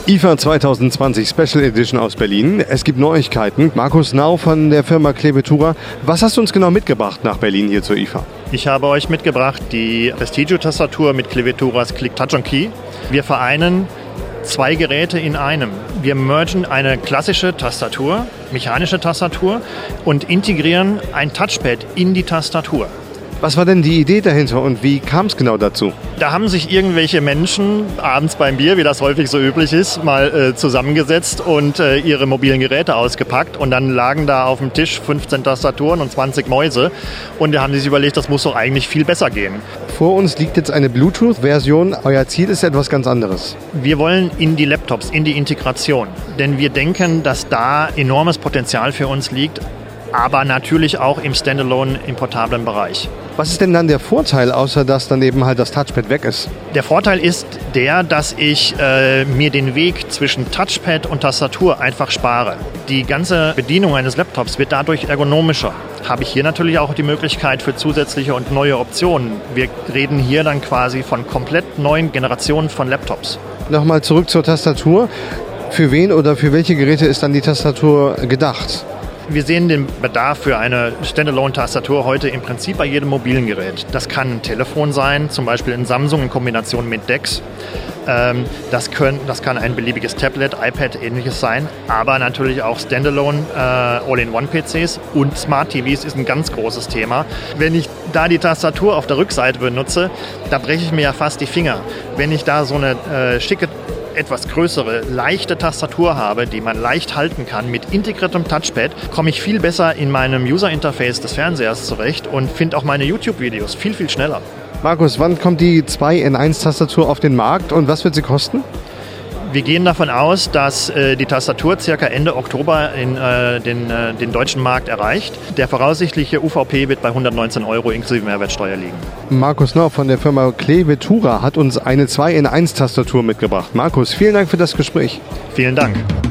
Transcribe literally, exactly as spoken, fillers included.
I F A zwanzig zwanzig Special Edition aus Berlin. Es gibt Neuigkeiten. Markus Nau von der Firma Clevetura. Was hast du uns genau mitgebracht nach Berlin hier zur I F A? Ich habe euch mitgebracht die Prestigio-Tastatur mit Cleveturas Click Touch on Key. Wir vereinen zwei Geräte in einem. Wir mergen eine klassische Tastatur, mechanische Tastatur und integrieren ein Touchpad in die Tastatur. Was war denn die Idee dahinter und wie kam es genau dazu? Da haben sich irgendwelche Menschen abends beim Bier, wie das häufig so üblich ist, mal äh, zusammengesetzt und äh, ihre mobilen Geräte ausgepackt. Und dann lagen da auf dem Tisch fünfzehn Tastaturen und zwanzig Mäuse. Und da haben sie sich überlegt, das muss doch eigentlich viel besser gehen. Vor uns liegt jetzt eine Bluetooth-Version. Euer Ziel ist etwas ganz anderes. Wir wollen in die Laptops, in die Integration. Denn wir denken, dass da enormes Potenzial für uns liegt, aber natürlich auch im Standalone, im portablen Bereich. Was ist denn dann der Vorteil, außer dass dann eben halt das Touchpad weg ist? Der Vorteil ist der, dass ich äh, mir den Weg zwischen Touchpad und Tastatur einfach spare. Die ganze Bedienung eines Laptops wird dadurch ergonomischer. Habe ich hier natürlich auch die Möglichkeit für zusätzliche und neue Optionen. Wir reden hier dann quasi von komplett neuen Generationen von Laptops. Nochmal zurück zur Tastatur. Für wen oder für welche Geräte ist dann die Tastatur gedacht? Wir sehen den Bedarf für eine Standalone-Tastatur heute im Prinzip bei jedem mobilen Gerät. Das kann ein Telefon sein, zum Beispiel ein Samsung in Kombination mit D E X. Ähm, das, können, das kann ein beliebiges Tablet, iPad, ähnliches sein, aber natürlich auch Standalone äh, All-in-One-P Cs und Smart T Vs ist ein ganz großes Thema. Wenn ich da die Tastatur auf der Rückseite benutze, da breche ich mir ja fast die Finger. Wenn ich da so eine äh, schicke etwas größere, leichte Tastatur habe, die man leicht halten kann, mit integriertem Touchpad, komme ich viel besser in meinem User-Interface des Fernsehers zurecht und finde auch meine YouTube-Videos viel, viel schneller. Markus, wann kommt die zwei in eins Tastatur auf den Markt und was wird sie kosten? Wir gehen davon aus, dass äh, die Tastatur circa Ende Oktober in, äh, den, äh, den deutschen Markt erreicht. Der voraussichtliche U V P wird bei hundertneunzehn Euro inklusive Mehrwertsteuer liegen. Markus Nau von der Firma Clevetura hat uns eine zwei in eins Tastatur mitgebracht. Markus, vielen Dank für das Gespräch. Vielen Dank.